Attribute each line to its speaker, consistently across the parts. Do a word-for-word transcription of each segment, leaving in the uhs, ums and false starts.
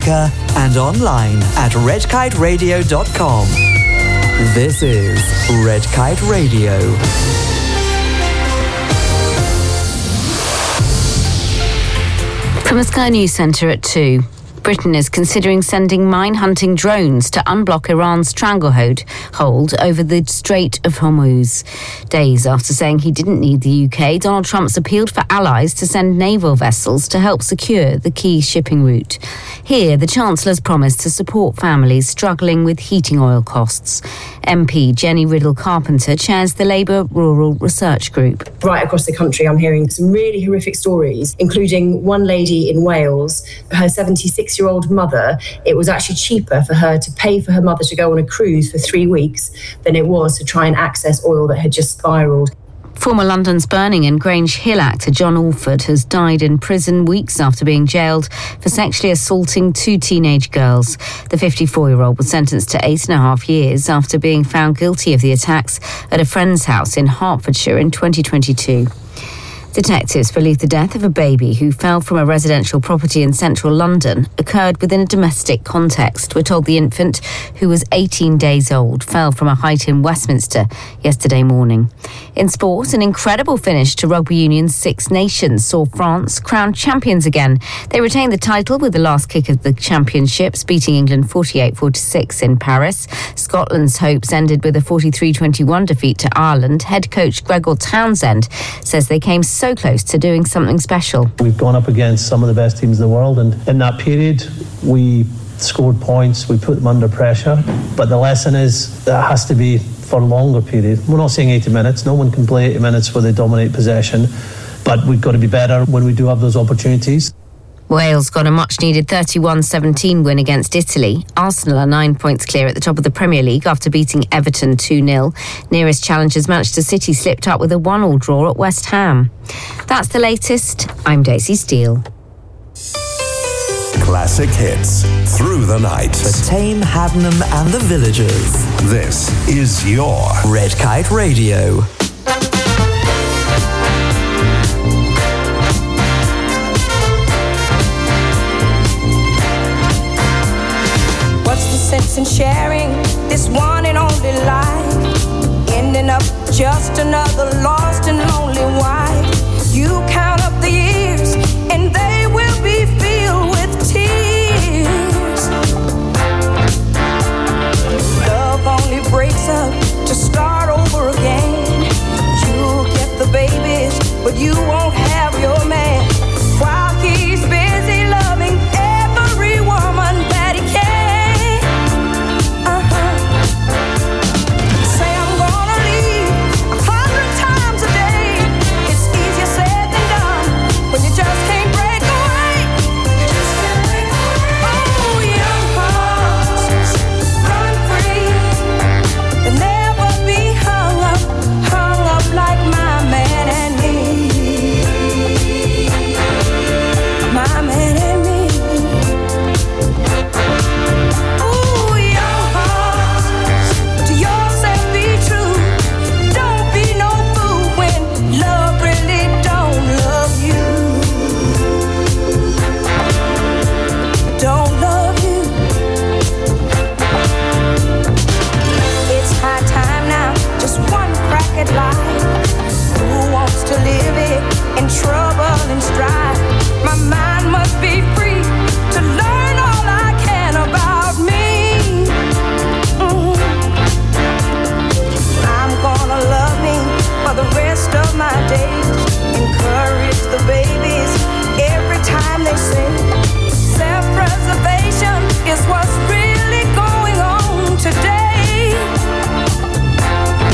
Speaker 1: speaker and online at red kite radio dot com. This is Red Kite Radio.
Speaker 2: From the Sky News Centre at two. Britain is considering sending mine-hunting drones to unblock Iran's stranglehold hold over the Strait of Hormuz. Days after saying he didn't need the U K, Donald Trump's appealed for allies to send naval vessels to help secure the key shipping route. Here, the Chancellor's promised to support families struggling with heating oil costs. M P Jenny Riddle-Carpenter chairs the Labour Rural Research Group.
Speaker 3: Right across the country, I'm hearing some really horrific stories, including one lady in Wales, her seventy-six-year-old mother. It was actually cheaper for her to pay for her mother to go on a cruise for three weeks than it was to try and access oil that had just spiralled.
Speaker 2: Former London's Burning and Grange Hill actor John Alford has died in prison weeks after being jailed for sexually assaulting two teenage girls. The fifty-four-year-old was sentenced to eight and a half years after being found guilty of the attacks at a friend's house in Hertfordshire in twenty twenty-two. Detectives believe the death of a baby who fell from a residential property in central London occurred within a domestic context. We're told the infant, who was eighteen days old, fell from a height in Westminster yesterday morning. In sport, an incredible finish to Rugby Union's Six Nations saw France crowned champions again. They retained the title with the last kick of the championships, beating England forty-eight forty-six in Paris. Scotland's hopes ended with a forty-three twenty-one defeat to Ireland. Head coach Gregor Townsend says they came so close to doing something special.
Speaker 4: We've gone up against some of the best teams in the world, and in that period we scored points, we put them under pressure, but the lesson is that it has to be for a longer period. We're not saying eighty minutes, no one can play eighty minutes where they dominate possession, but we've got to be better when we do have those opportunities.
Speaker 2: Wales got a much-needed thirty-one seventeen win against Italy. Arsenal are nine points clear at the top of the Premier League after beating Everton two nil. Nearest challengers Manchester City slipped up with a one-all draw at West Ham. That's the latest. I'm Daisy Steele.
Speaker 5: Classic hits through the night.
Speaker 1: For Tame, Haddenham and the Villagers.
Speaker 5: This is your
Speaker 1: Red Kite Radio.
Speaker 6: Sense in sharing this one and only life, ending up just another lost and lonely wife. You count up the years and they will be filled with tears. Love only breaks up to start over again. You'll get the babies, but you won't have your man, while he's busy loving every woman that he can.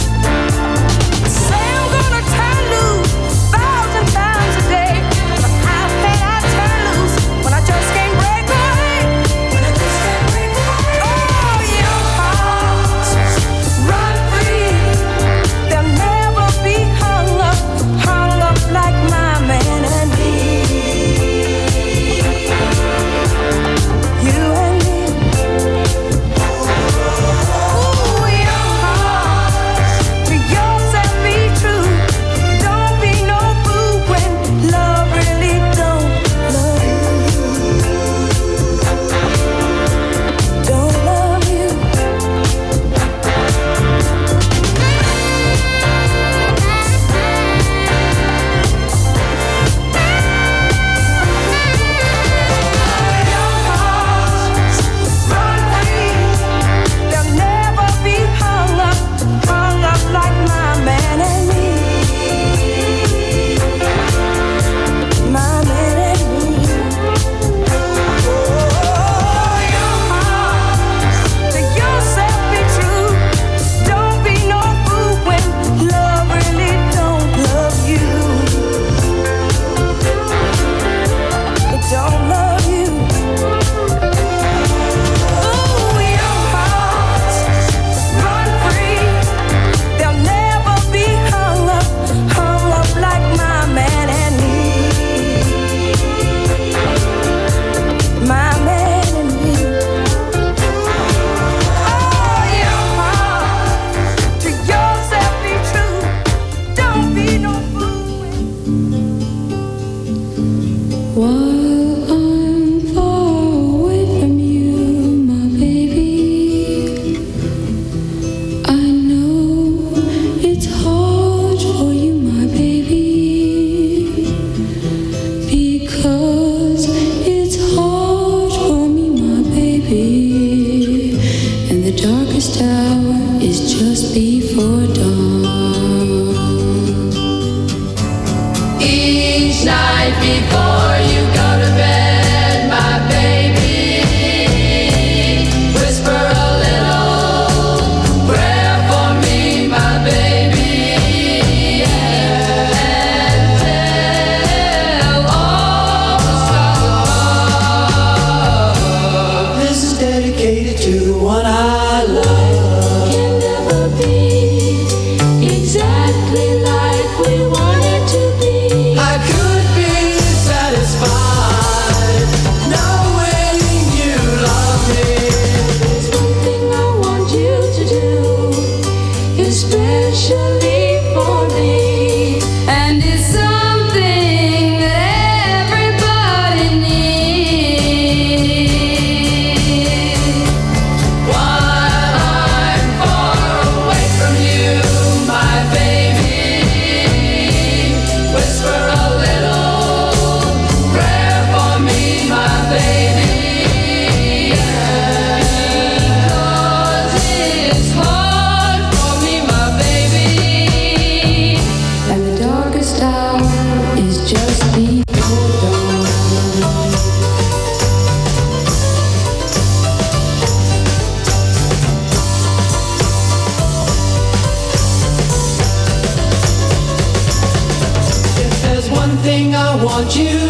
Speaker 6: Say I'm gonna turn loose thousand times a day, but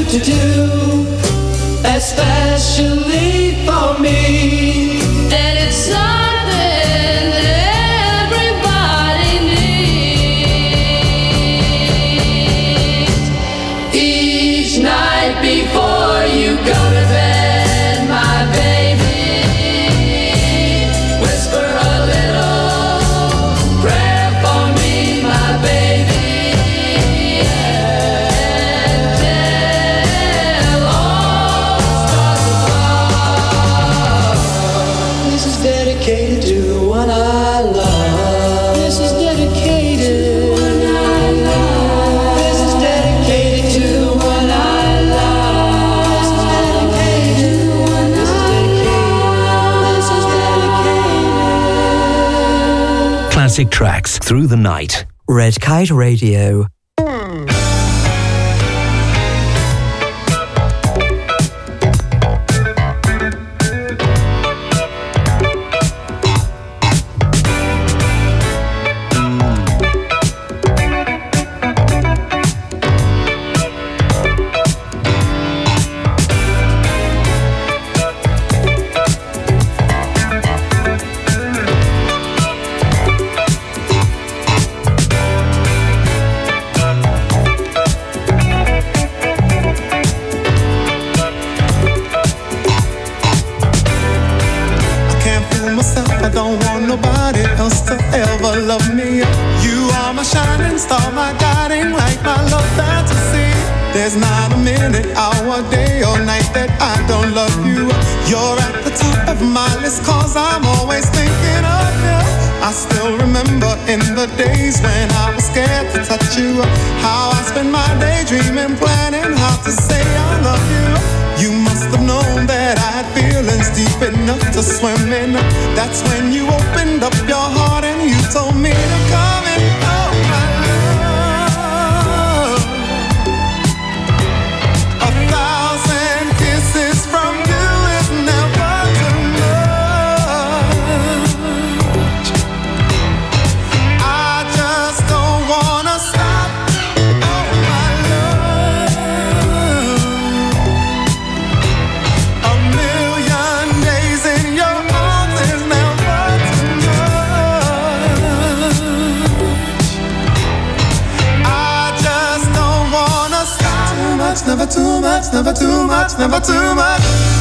Speaker 7: to do, especially for me. And it's something that everybody needs. Each night before you go to bed, my baby, whisper a little prayer for me, my baby. Dedicated to the one I love. This is dedicated to the one I love. This is dedicated to the one I love. This is dedicated to the one I love. This is dedicated.
Speaker 5: Classic tracks through the night.
Speaker 1: Red Kite Radio.
Speaker 8: There's not a minute, hour, day or night that I don't love you. You're at the top of my list cause I'm always thinking of you. I still remember in the days when I was scared to touch you, how I spent my day dreaming, planning how to say I love you. You must have known that I had feelings deep enough to swim in. That's when you opened up your heart and you told me to come in. Oh my never too much, never too much, never too much.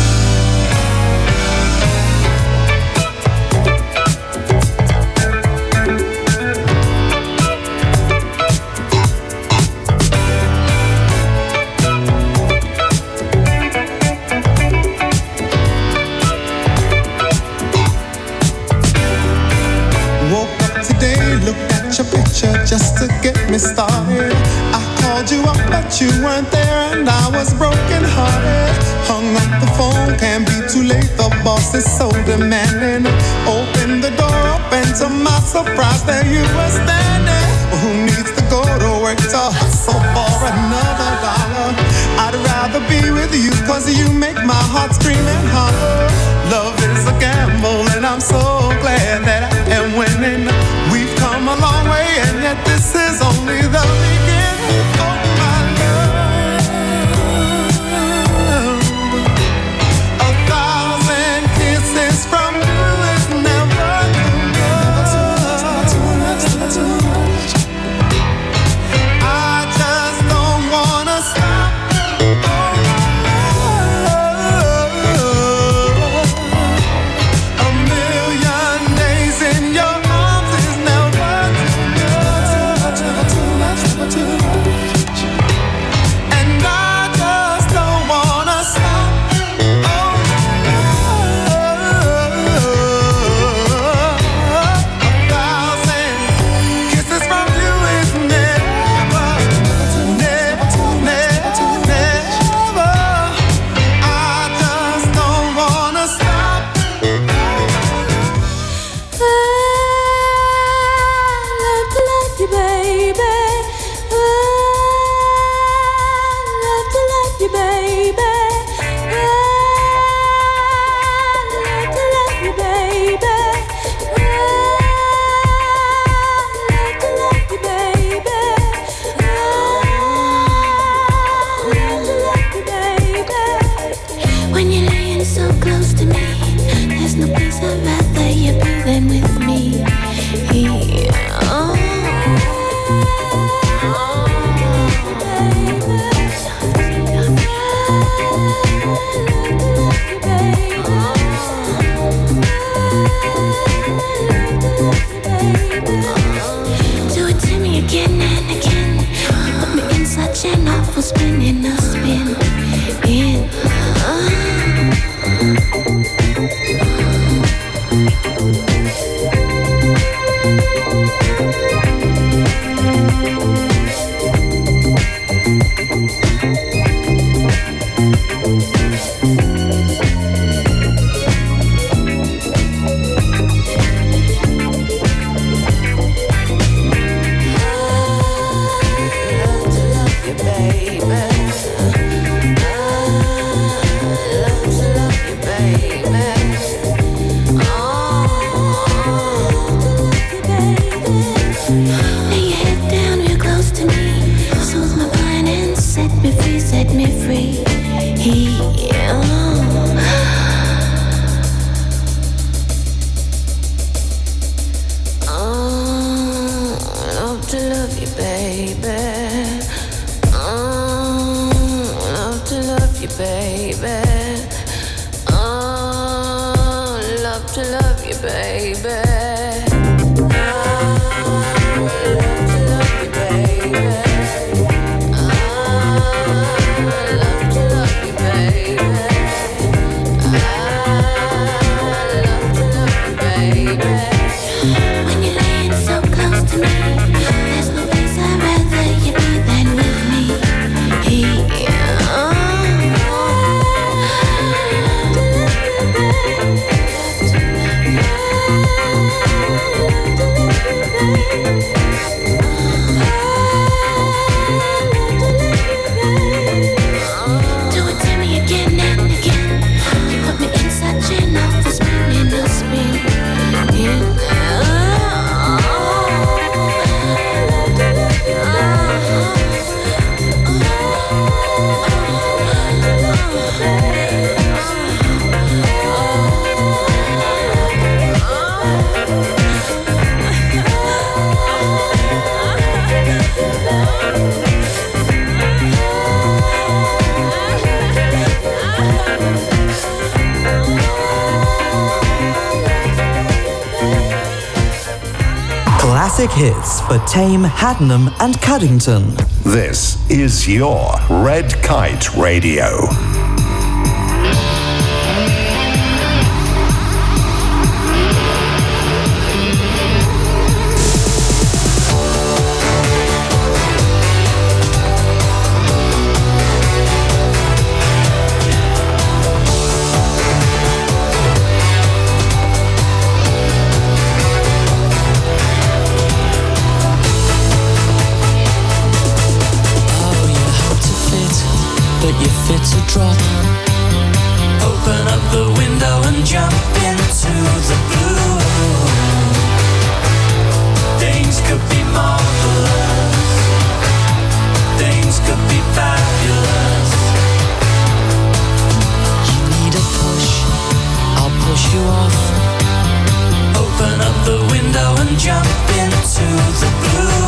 Speaker 8: Woke up today, looked at your picture just to get me started. I called you up but you weren't there and I was broken hearted. Hung up the phone, can't be too late, the boss is so demanding. Opened the door up and to my surprise there you were standing. Well, who needs to go to work to hustle for another dollar? I'd rather be with you cause you make my heart scream and holler. Love is a gamble and I'm so glad that I am winning. We've come a long way and yet this is only the beginning. Oh my love, a thousand kisses from you is never too much. I just don't wanna stop. Oh my love,
Speaker 9: There's no place I'd rather you be than with me. Oh. Do it to me again and again. You put me in such an awful spin, in a spin, in.
Speaker 1: Classic hits for Tame, Haddenham and Cuddington.
Speaker 5: This is your Red Kite Radio.
Speaker 10: Fit to drop. Open up the window and jump into the blue. Things could be marvelous. Things could be fabulous. You need a push, I'll push you off. Open up the window and jump into the blue.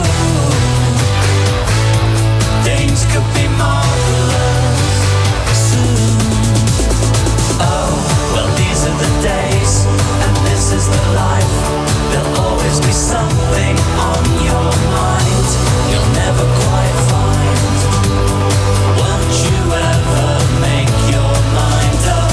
Speaker 10: Things could be marvelous. These are the days, and this is the life. There'll always be something on your mind you'll never quite find. Won't you ever make your mind up?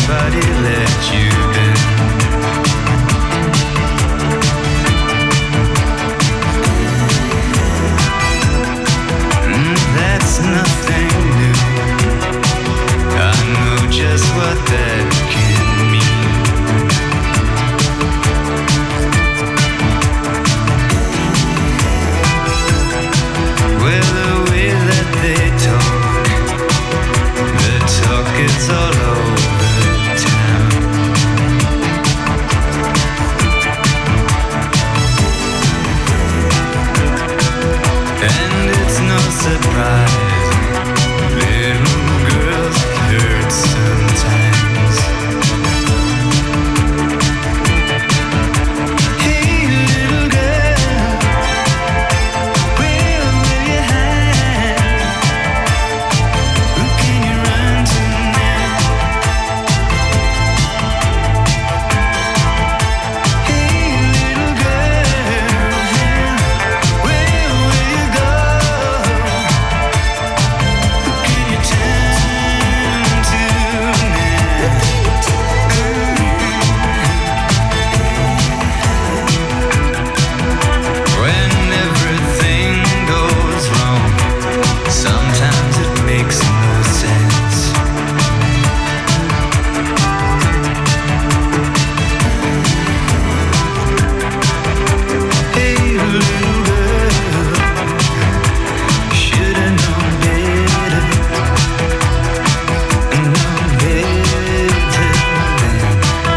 Speaker 11: anybody let you down? Mm, that's nothing new. I know just what that can mean. Well, the way that they talk, the talk is all over town. And it's no surprise, little girls hurt sometimes. Hey, little girl, where will you hide? Who can you run to now? Hey, little girl, where will you go? Who can you turn to now? When everything goes wrong, sometimes it makes no sense. Hey, little girl, should've known better, known better than.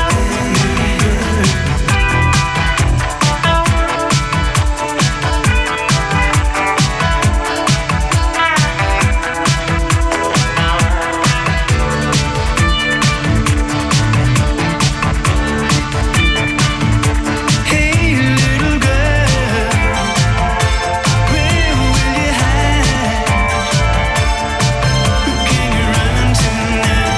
Speaker 11: Hey, little girl, where will you hide? Who can you run to now?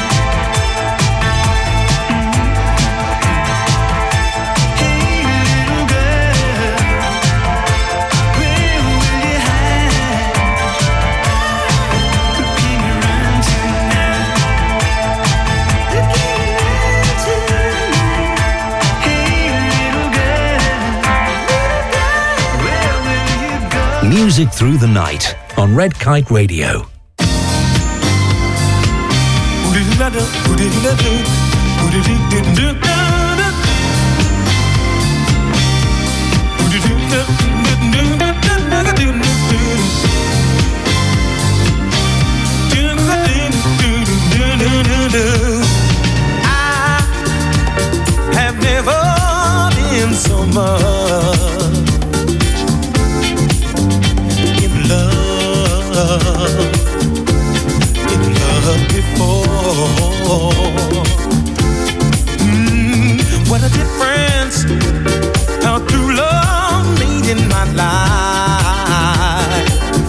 Speaker 11: Hey, little girl, where will you hide? Who can you run to now? Who can you run to now? Hey, little girl, where will you go?
Speaker 12: Music through the night on Red Kite Radio.
Speaker 13: I have never been so much in love, in love before. Mm, what a difference how true love made in my life.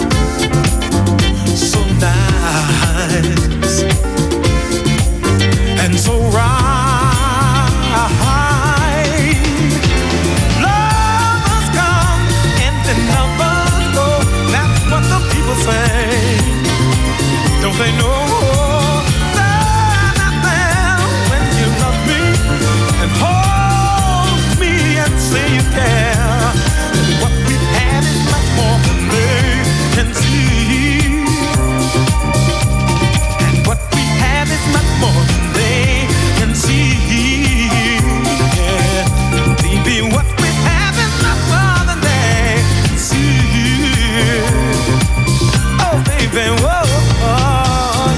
Speaker 13: So nice and so right. Lovers come and then lovers go. That's what the people say. Don't they know that I'm there when you love me and hold me and say you care? What we have is much more than they can see. And what we have is much more than they can see. Yeah. Baby, what we have is much more than they can see. Oh, baby, whoa, oh,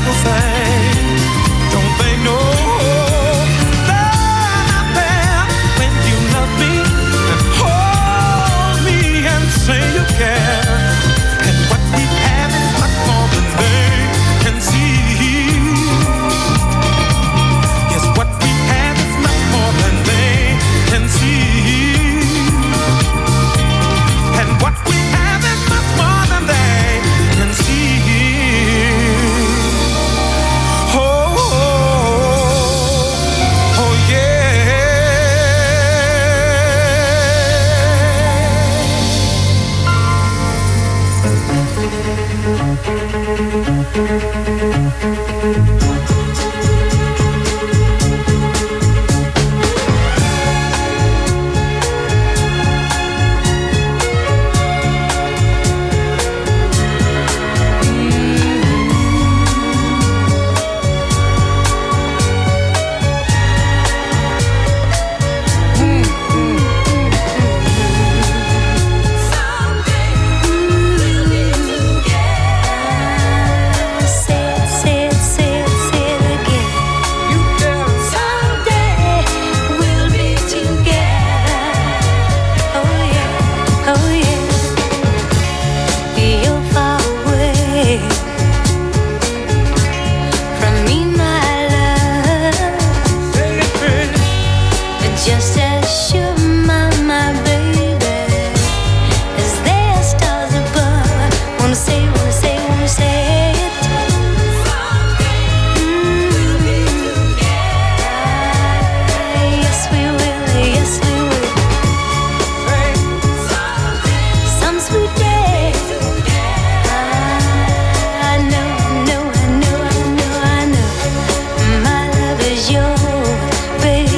Speaker 13: people say? Don't they know they're not there when you love me and hold me and say you care? And what we have is much more than they can see. Yes, what we have is much more than they can see. And what we have is much more than they can see. Oh, oh, oh yeah.
Speaker 9: Just as sure, my, my baby, as there are stars above. Wanna say, wanna say, wanna say it. Mm. Yes, we will, yes, we will. Some sweet day. I know, I know, I know, I know, I know. My love is yours, baby.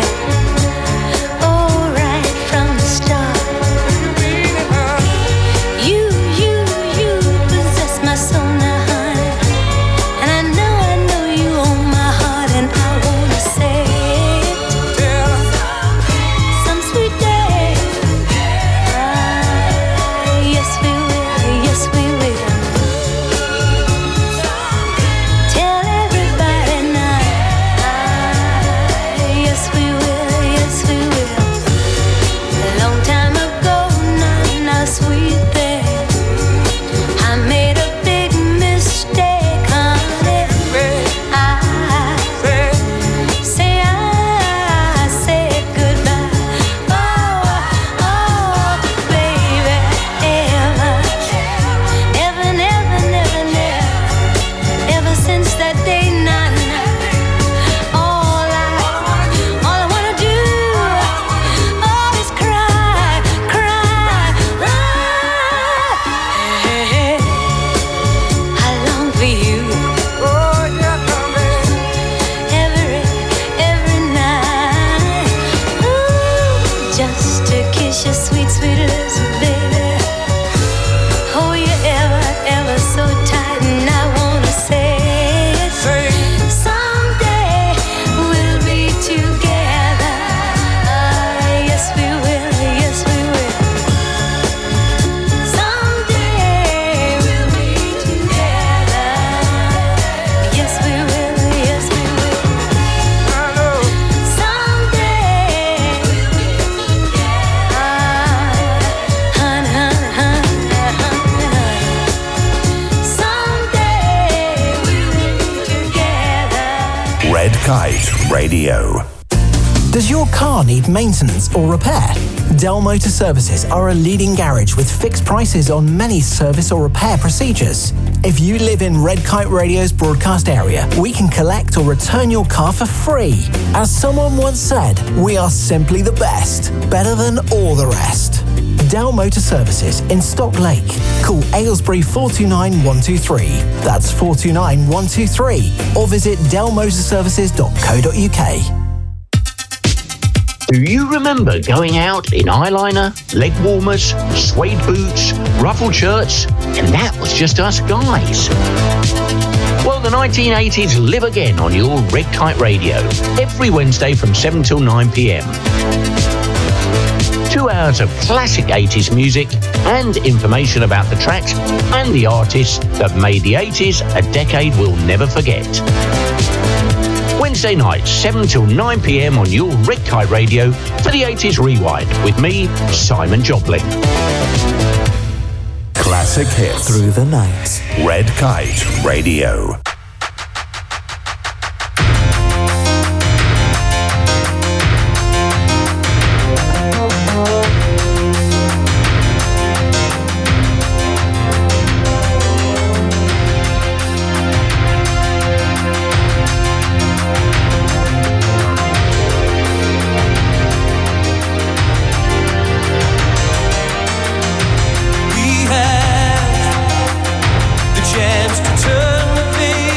Speaker 5: Red Kite Radio.
Speaker 14: Does your car need maintenance or repair? Dell Motor Services are a leading garage with fixed prices on many service or repair procedures. If you live in Red Kite Radio's broadcast area, we can collect or return your car for free. As someone once said, we are simply the best, better than all the rest. Dell Motor Services in Stock Lake. Call Aylesbury four two nine, one two three. That's four two nine, one two three. Or visit dell motor services dot co dot uk.
Speaker 15: Do you remember going out in eyeliner, leg warmers, suede boots, ruffled shirts, and that was just us guys? Well, the nineteen eighties live again on your Red Kite Radio, every Wednesday from seven till nine p.m. Two hours of classic eighties music and information about the tracks and the artists that made the eighties a decade we'll never forget. Wednesday nights, seven till nine p.m. on your Red Kite Radio for the eighties Rewind with me, Simon Joplin.
Speaker 5: Classic hits
Speaker 1: Through the night.
Speaker 5: Red Kite Radio.
Speaker 10: We had the chance to turn the page.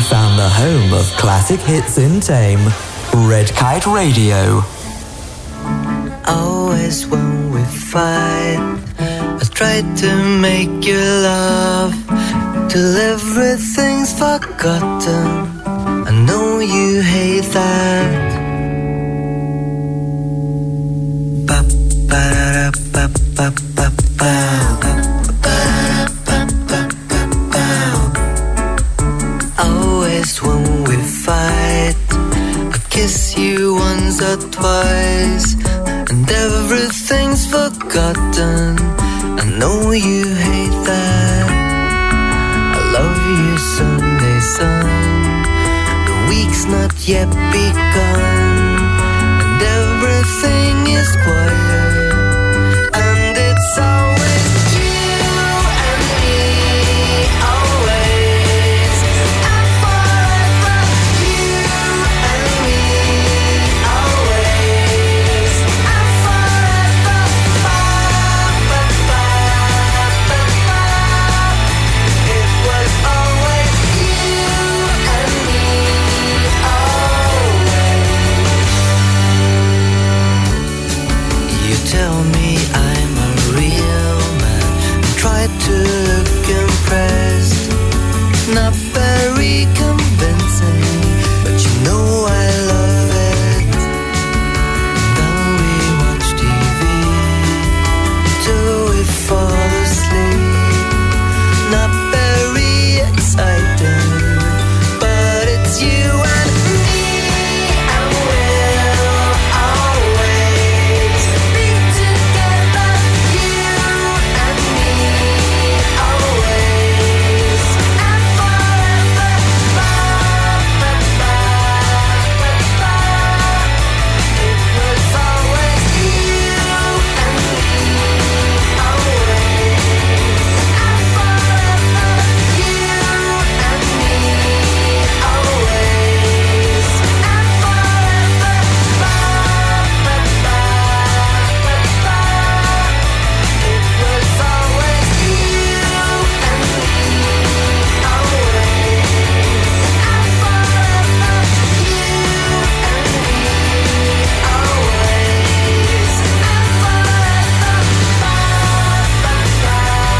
Speaker 1: found the home of classic hits in Tame. Red Kite Radio.
Speaker 16: Always when we fight, I try to make you laugh till everything's forgotten. I know you hate that. Ba ba da ba ba ba ba. Always when we fight, I kiss you once or twice, and everything's forgotten. I know you hate that. I love you Sunday sun. The week's not yet begun, and everything is quiet, and it's always you and me, always and forever. You and me, always and forever. Ba, ba, ba, ba, ba. It was always you and me, always. You tell me I'm a real man, try to look impressed, not very convincing, but you know I love it. Then we watch T V till we fall asleep, not very exciting, but it's you and me, and we'll always be together. You and me, always and forever. Ba, ba, ba, ba, ba. It was always you and me, always and forever. You and me, always and forever. Ba, ba, ba, ba, ba. It was always you and me, always and forever. You and me, always and forever. Ba, ba, ba,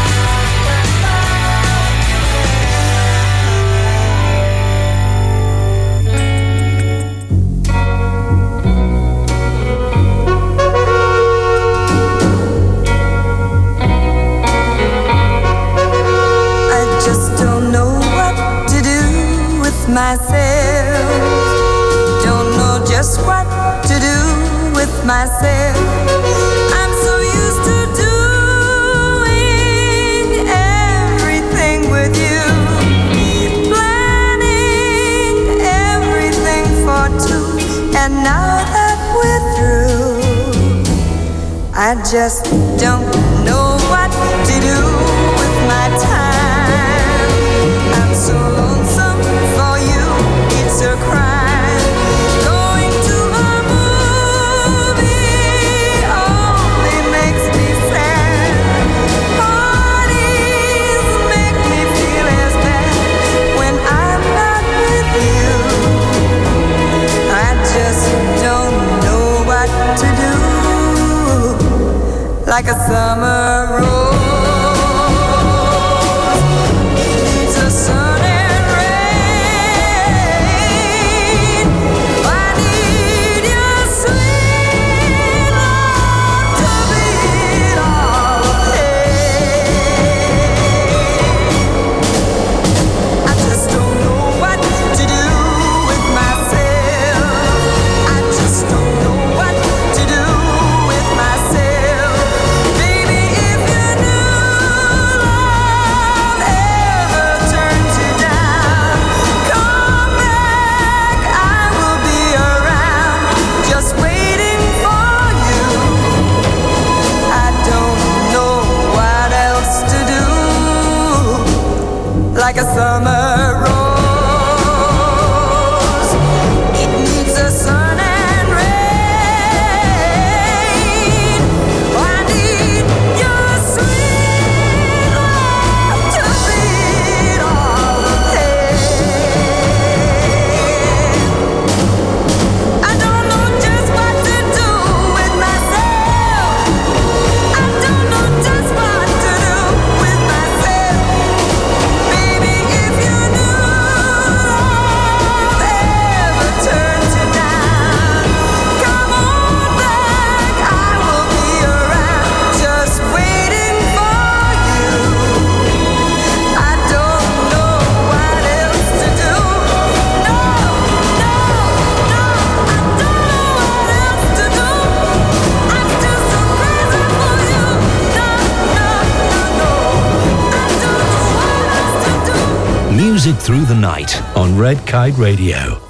Speaker 16: I just don't know what to do with myself. Don't know just what to do with myself. I'm so used to doing everything with you, planning everything for two, and now that we're through, I just don't know what to do with my time. I'm so lonesome for you, it's a crime. Going to a movie only makes me sad. Parties make me feel as bad when I'm not with you. I just don't know what to do. Like a summer rose needs a sun and rain. I need your sweet love to beat all the pain. I just don't know what to do with myself. I just don't know what to do with myself. Baby, if you knew love ever turns you down, come back, I will be around, just waiting for you. I don't know what else to do. Like a summer rose, it needs a sun and rain. I need your sweet love to beat all the pain.
Speaker 12: Music through the night on Red Kite Radio.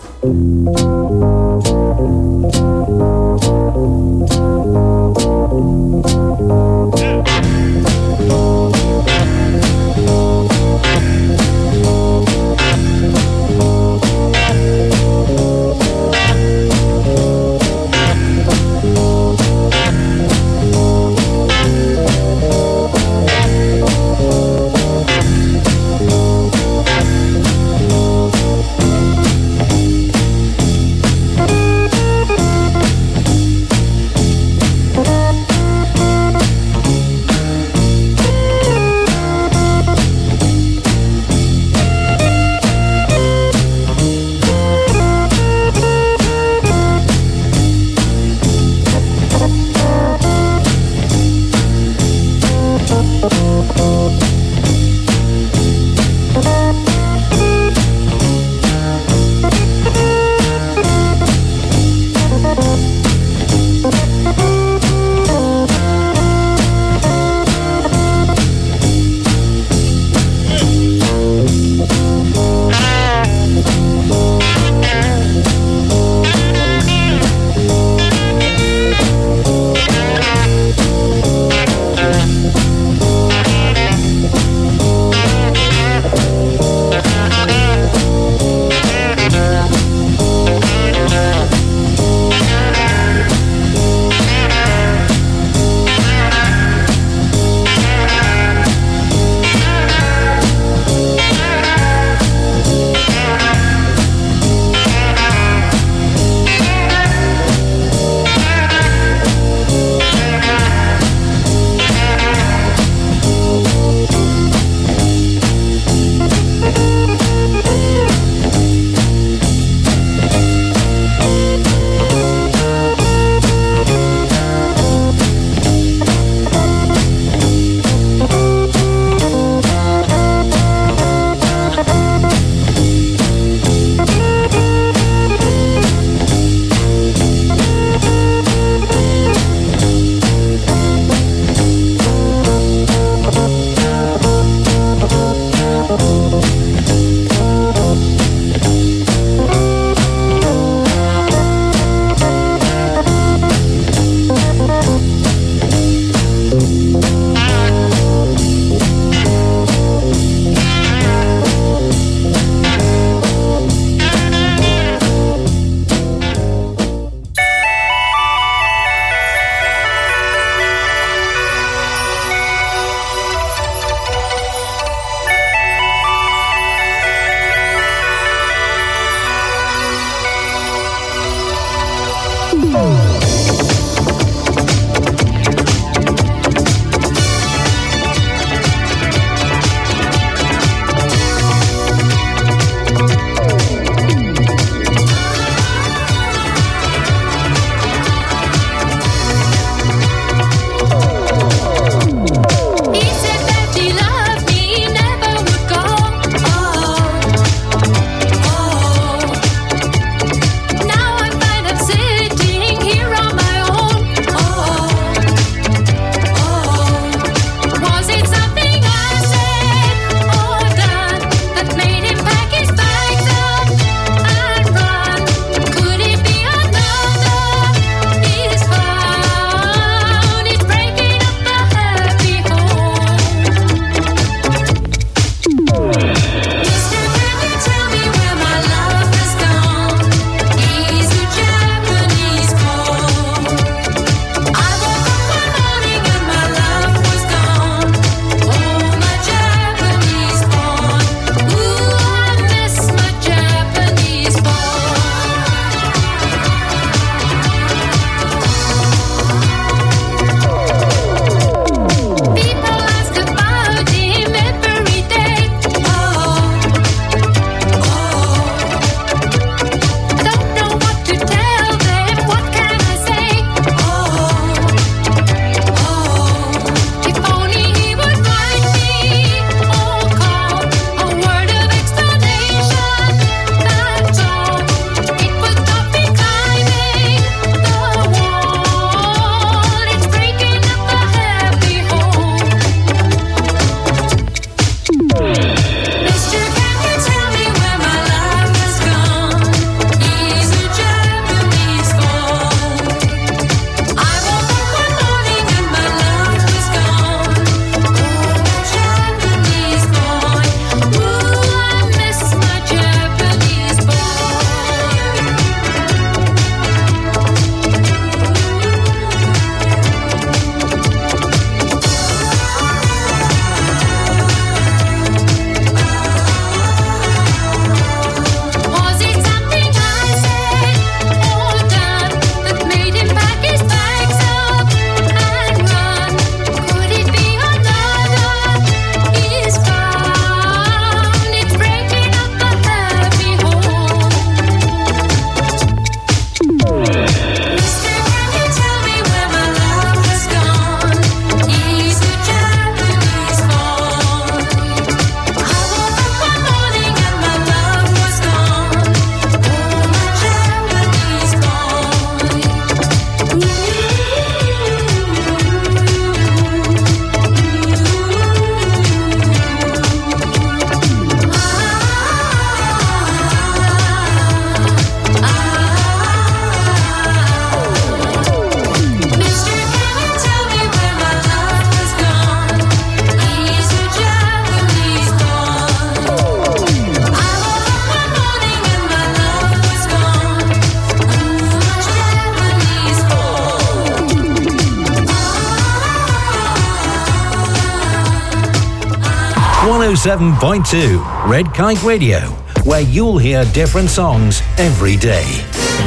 Speaker 12: one oh seven point two Red Kite Radio, where you'll hear different songs every day.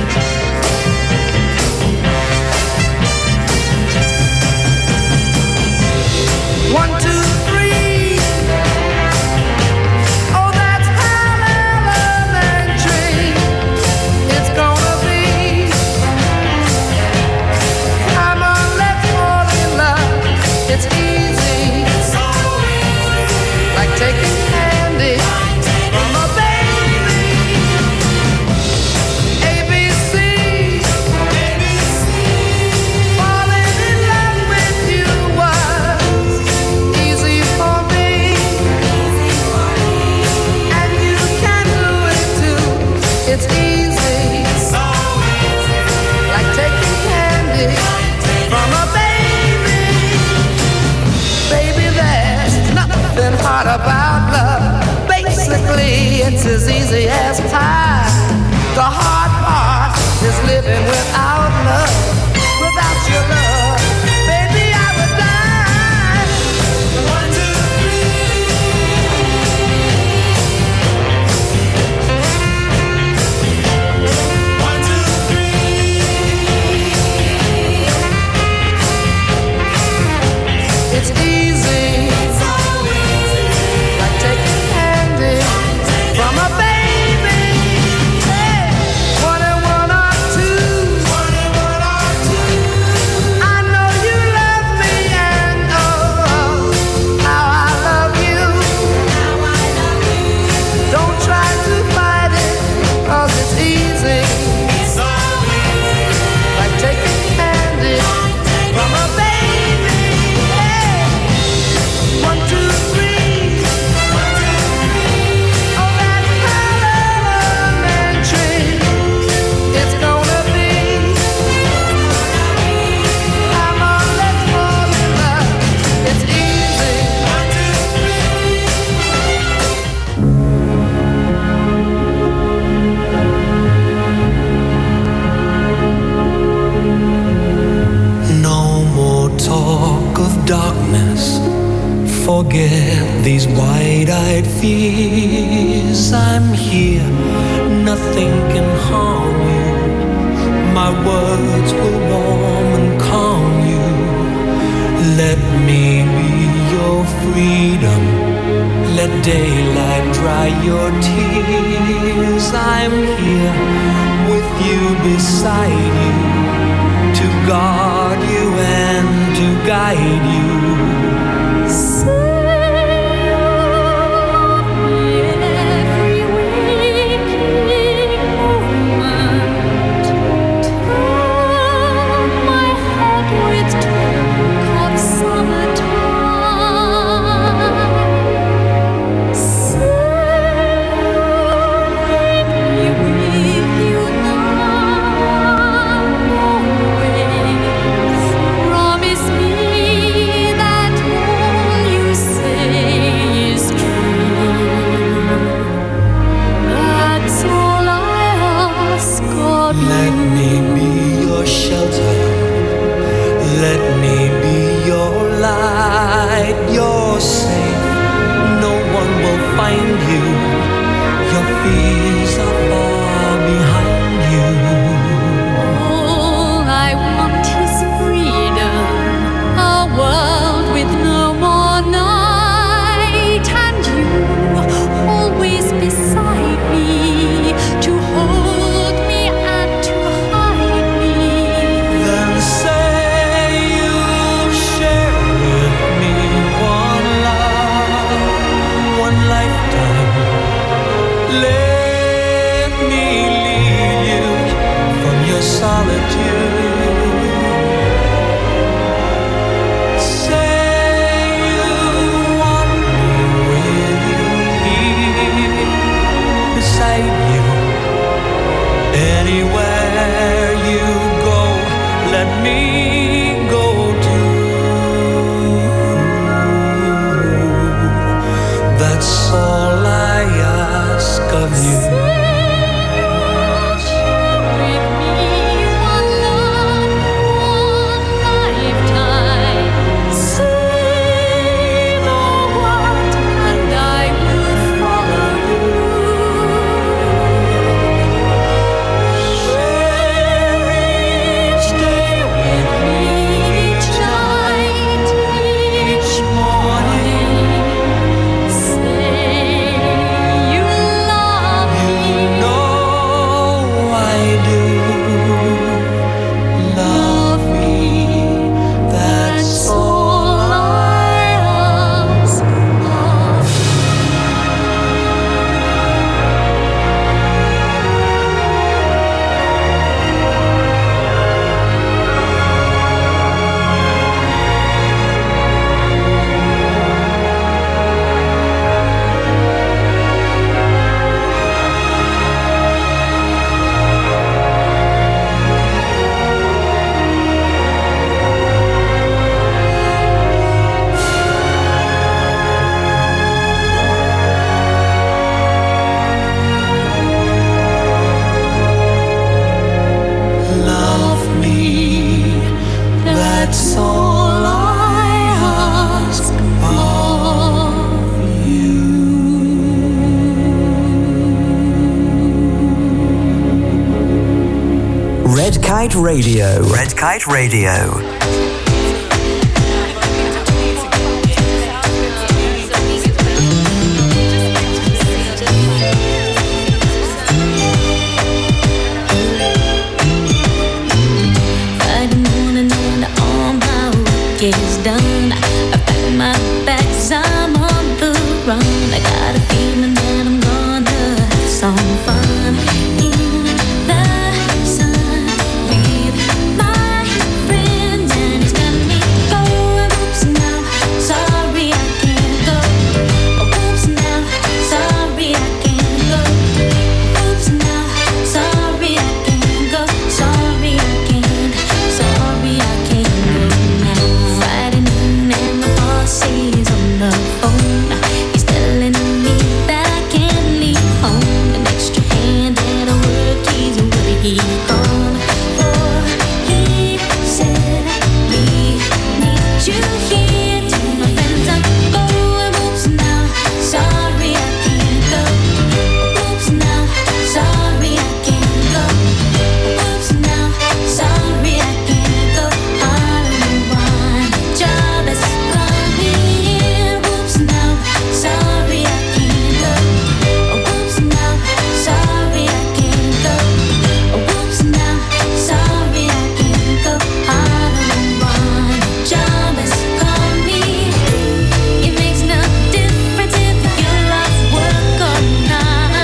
Speaker 13: One, two, three. Oh, that's how elementary it's gonna be. Come on, let's fall in love. It's easy, so easy. Like taking candy from a baby. A B C, A B C. Falling in love with you was easy for me, and you can do it too. It's easy, so easy, like taking candy from a baby. Baby, there's nothing hard about love. Basically, it's as easy as pie. The hard part is living without love. Without your love, baby, I would die. One, two, three. One, two, three. It's easy, so easy, like taking candy from a baby. Hey, one and one are two. One and one are two. I know you love me, and oh, how I love you. How I love you. Don't try to fight it, 'cause it's easy. So easy, like taking candy from a baby. Hey, one, two, three. One, two, three. Oh, that's how elementary it's gonna be. Come on, let's fall in love. It's easy. One, two, three.
Speaker 10: No more talk of darkness. Forget these wide-eyed fears. I'm here, nothing can harm you. My words will warm and calm you. Let me be your freedom. Let daylight dry your tears. I'm here with you, beside you, to guard you and to guide you.
Speaker 9: Promise me that
Speaker 1: Kite Radio. Red Kite Radio.
Speaker 9: Is done. I pack my bags, I'm on the run. I got a feeling that I'm gonna have some fun in the sun with my friends, and it's got me going. Oops, now, sorry I can't go. Oops, now, sorry I can't go. Oops, now, sorry I can't go. Sorry I can't. Sorry I can't go now. Friday noon and my boss is on the phone. He's telling me that I can't leave home. An extra hand at work is what he gone for. He said we need you here. To my friends I'm going. Oops now, sorry I can't go. Oops now, sorry I can't go. Oops now, sorry I can't go. I don't want a job that's coming in. Oops now, sorry I can't go. Oops now, sorry I can't go. Oops now, sorry I can't go. I don't want a job that's coming. It makes no difference if you love work or not.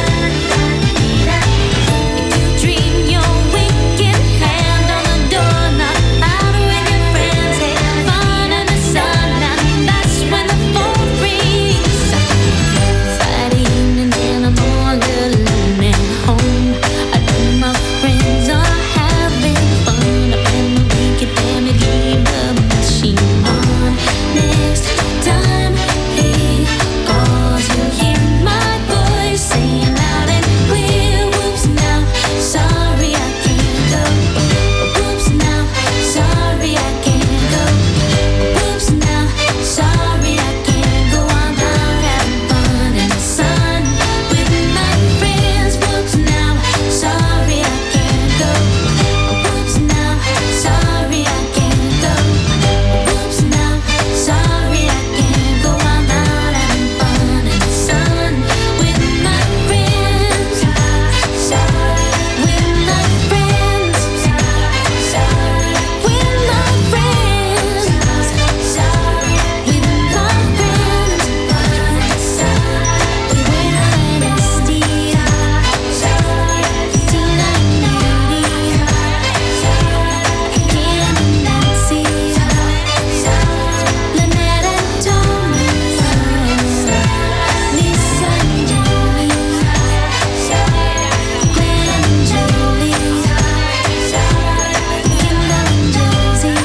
Speaker 9: If you dream your weekend hand on the doorknob, out with your friends, have fun in the sun. Now that's when the phone rings. Friday evening and I'm all alone at home. I know my friends are having fun. I plan the weekend, damn it, leave the machine on. Next time he calls, you'll hear my voice saying loud and clear. Whoops now, sorry I can't go. Whoops now, sorry I can't go. Whoops now, sorry I can't go. I'm out having fun in the sun with my friends. Whoops now, sorry I can't go. Whoops now, sorry I can't go. Whoops now, sorry I can't go. I'm out having fun in the sun with my friends. Sorry, with my friends. Sorry, with my friends. Sorry, with my friends. Sorry, with Dynasty. Sorry, Tina and Nudie. Kim and Nancy. Lynette and Tony. Lisa and Julie. Glenn and Julie. Kendall and Josie.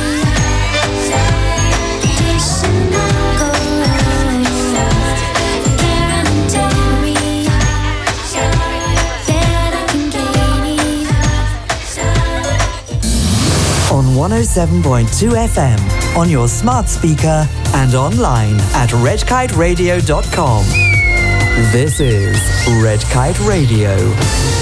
Speaker 9: Tish and Marco. Karen and Terry. Derek and Katie.
Speaker 1: On one oh seven point two F M, on your smart speaker and online at red kite radio dot com. This is Red Kite Radio.